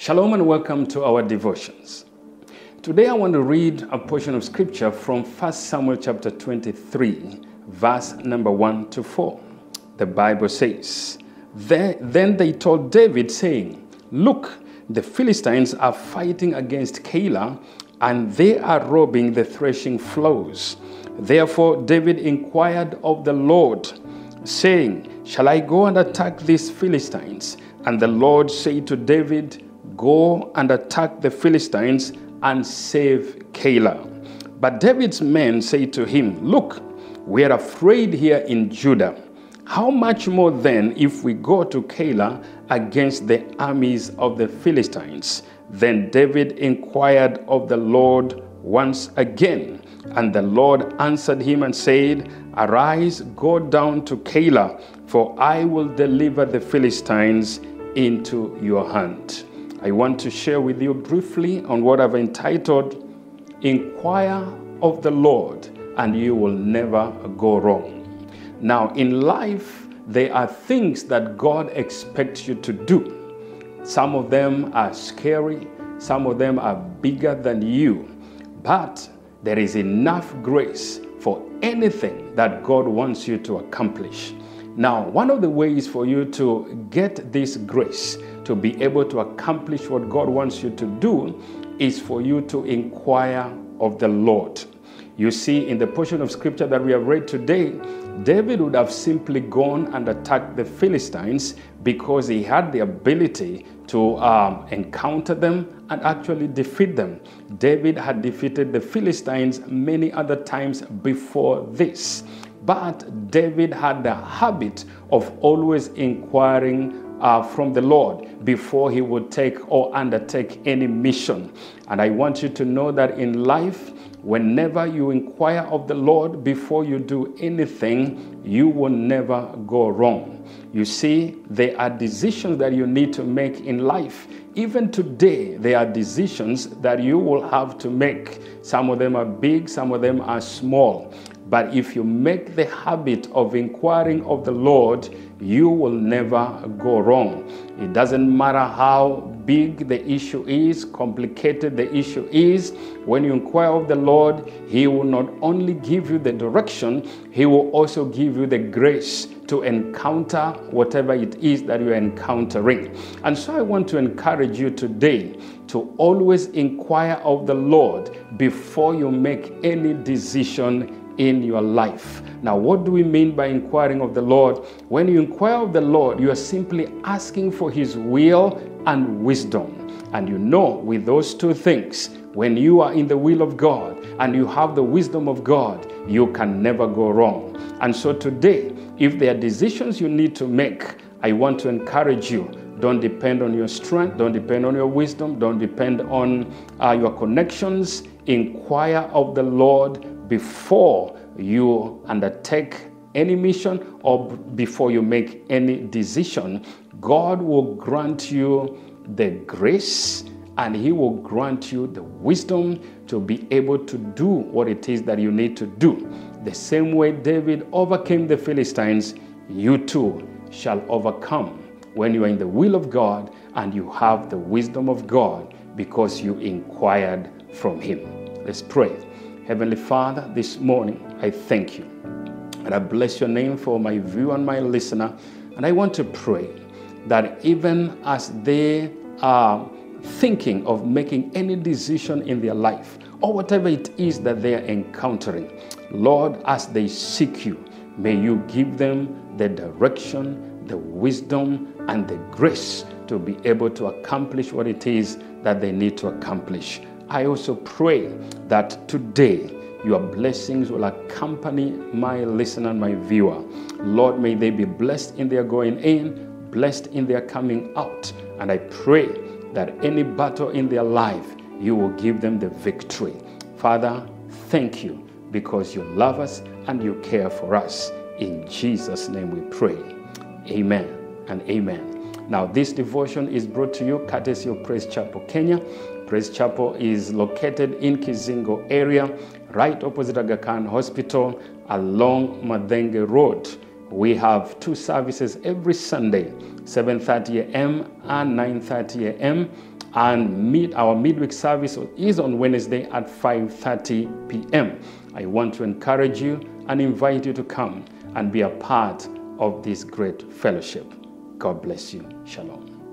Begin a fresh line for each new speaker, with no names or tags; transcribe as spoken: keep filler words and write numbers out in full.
Shalom and welcome to our devotions. Today I want to read a portion of scripture from First Samuel chapter twenty-three, verse number one to four. The Bible says, Then they told David, saying, Look, the Philistines are fighting against Keilah, and they are robbing the threshing floors. Therefore David inquired of the Lord, saying, Shall I go and attack these Philistines? And the Lord said to David, Go and attack the Philistines and save Keilah. But David's men said to him, Look, we are afraid here in Judah. How much more then if we go to Keilah against the armies of the Philistines? Then David inquired of the Lord once again. And the Lord answered him and said, Arise, go down to Keilah, for I will deliver the Philistines into your hand. I want to share with you briefly on what I've entitled, Inquire of the Lord, and you will never go wrong. Now, in life, there are things that God expects you to do. Some of them are scary, some of them are bigger than you, but there is enough grace for anything that God wants you to accomplish. Now, one of the ways for you to get this grace, to be able to accomplish what God wants you to do, is for you to inquire of the Lord. You see, in the portion of scripture that we have read today, David would have simply gone and attacked the Philistines because he had the ability to um, encounter them and actually defeat them. David had defeated the Philistines many other times before this. But David had the habit of always inquiring uh, from the Lord before he would take or undertake any mission. And I want you to know that in life, whenever you inquire of the Lord before you do anything, you will never go wrong. You see, there are decisions that you need to make in life. Even today, there are decisions that you will have to make. Some of them are big, some of them are small. But if you make the habit of inquiring of the Lord, you will never go wrong. It doesn't matter how big the issue is, complicated the issue is. When you inquire of the Lord, He will not only give you the direction, He will also give you the grace to encounter whatever it is that you're encountering. And so I want to encourage you today to always inquire of the Lord before you make any decision in your life. Now, what do we mean by inquiring of the Lord? When you inquire of the Lord, you are simply asking for His will and wisdom. And you know, with those two things, when you are in the will of God and you have the wisdom of God, you can never go wrong. And so today, if there are decisions you need to make, I want to encourage you. Don't depend on your strength. Don't depend on your wisdom. Don't depend on uh, your connections. Inquire of the Lord before you undertake any mission or before you make any decision. God will grant you the grace and He will grant you the wisdom to be able to do what it is that you need to do. The same way David overcame the Philistines, you too shall overcome when you are in the will of God and you have the wisdom of God because you inquired from Him. Let's pray. Heavenly Father, this morning I thank you and I bless your name for my viewer and my listener. And I want to pray that even as they are thinking of making any decision in their life or whatever it is that they are encountering, Lord, as they seek you, may you give them the direction, the wisdom, and the grace to be able to accomplish what it is that they need to accomplish. I also pray that today your blessings will accompany my listener and my viewer. Lord, may they be blessed in their going in, blessed in their coming out. And I pray that any battle in their life, you will give them the victory. Father, thank you because you love us and you care for us. In Jesus' name we pray. Amen and amen. Now, this devotion is brought to you courtesy of Praise Chapel, Kenya. Praise Chapel is located in Kizingo area, right opposite Aga Khan Hospital, along Madenge Road. We have two services every Sunday, seven thirty a m and nine thirty a m And meet our midweek service is on Wednesday at five thirty p m I want to encourage you and invite you to come and be a part of this great fellowship. God bless you. Shalom.